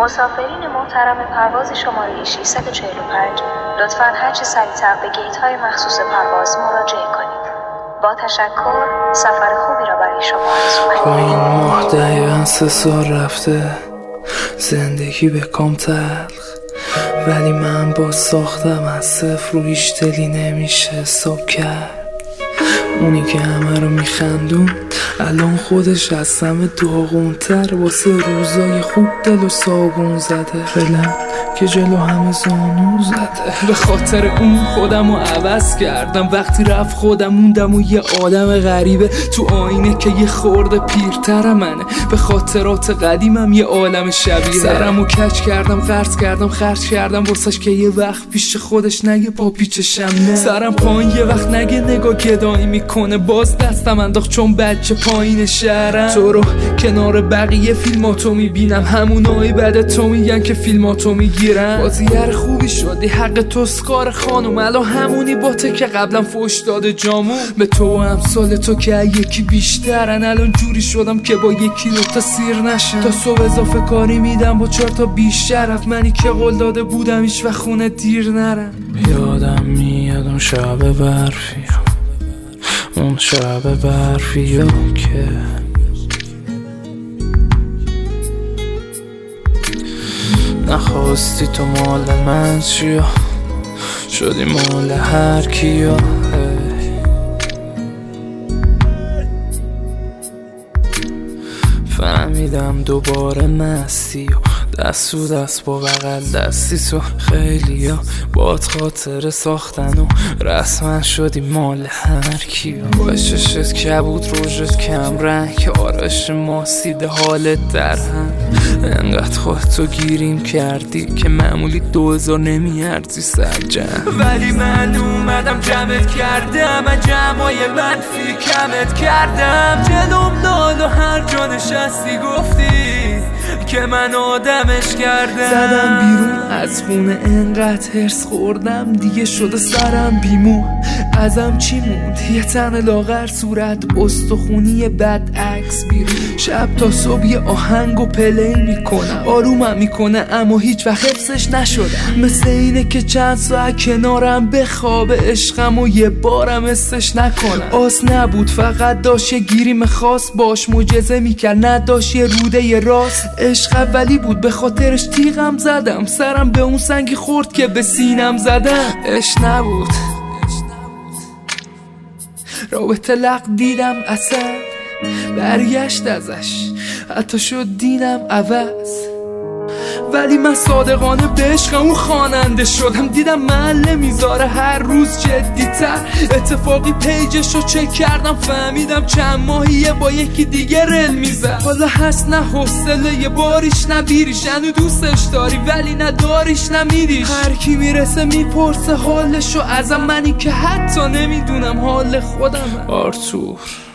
مسافرین محترم پرواز شماره 645 لطفاً هرچه سریعتر به گیت های مخصوص پرواز مراجعه کنید. با تشکر، سفر خوبی را برای شما آرزو می‌کنم. با این ماه دقیقاً 3 سال رفته، زندگی به کام تلخ، ولی من با ساختم از صفر رو هیچ دلی نمیشه حساب کرد. اونی که همه رو میخندون الان خودش از همه داغونتر، واسه روزای خوب دل و صابون زده، فعلا که جلو همه زانو زده. به خاطر اون خودم رو عوض کردم، وقتی رفت خودم موندم و یه آدم غریبه تو آینه که یه خورده پیرتر منه. به خاطرات قدیمم یه عالم شبیه، سرم رو کج کردم، قرض کردم، خرج کردم واسش که یه وقت پیش خودش نگه پا پیچشم نه. سرم پایین یه وقت نگه نگاه گدایی میکنه، باز دستم انداخت چون بچه پایین شهرم. تو رو کنار بقیه فیلماتو میبینم، همونایی بعد تو میگن که فیلماتو میگیرن. بازیگر خوبی شدی، حق توست کار خانم، الان همونی باته که قبلا فوش داده جامون. به تو و امثال تو که یکی بیشترن، الان جوری شدم که با 1 کیلو تا سیر نشم. تا صبح اضافه کاری میدم با 4 تا بیشرف، منی که قول داده بودم هیچ وقت خونه دیر نرم. یادم میاد اون شب برفی، اون شب برفی که نخواستی تو مال من چیا، شدی مال هر کیا. فهمیدم دوباره مستی و دست و دست با بغل دستی تو. خیلی ها باد خاطر ساختن و رسما شدی مال هر کیا. باششت کبود روشت کم رنگ، آرش ماسیده حالت در هم. انقدر خودتو گیریم کردی که معمولی 2000 نمیارزی سر جمع، ولی من اومدم جمعت کردم، از جمعای منفی کمت کردم. جلوم لال و هر جا نشستی گفتی که من آدمش کردم. زدم بیرون از خونه انقدر هرس خوردم، دیگه شده سرم بیمون. ازم چی موند؟ یه تن لاغر، صورت استخونی بد عکس بیرون. شب تا صبح یه آهنگ و پلی میکنم، آرومم میکنه اما هیچ وقت حفظش نشدم. مثل اینه که چند ساعت کنارم بخوابه عشقم و یه بارم حسش نکنم. آس نبود فقط داشت یه گیریم خاص، باش معجزه میکرد نداشت یه روده یه راست. عشق اولی بود به خاطرش تیغم زدم، سرم به اون سنگی خورد که به سینم زدم. عشق نبود رابطه لق دیدم اصلا، برگشت ازش حتی شد دینم عوض. ولی من صادقانه به عشق اون خواننده شدم، دیدم محله میذاره هر روز جدی‌تر. اتفاقی پیجشو چک کردم، فهمیدم چند ماهیه با یکی دیگه رل میزد. حالا هست نه حوصله یه باریش نه بیریش، هنو دوستش داری ولی نداریش نمیریش. هر کی میرسه میپرسه حالشو ازم، منی که حتی نمیدونم حال خودم. آرتور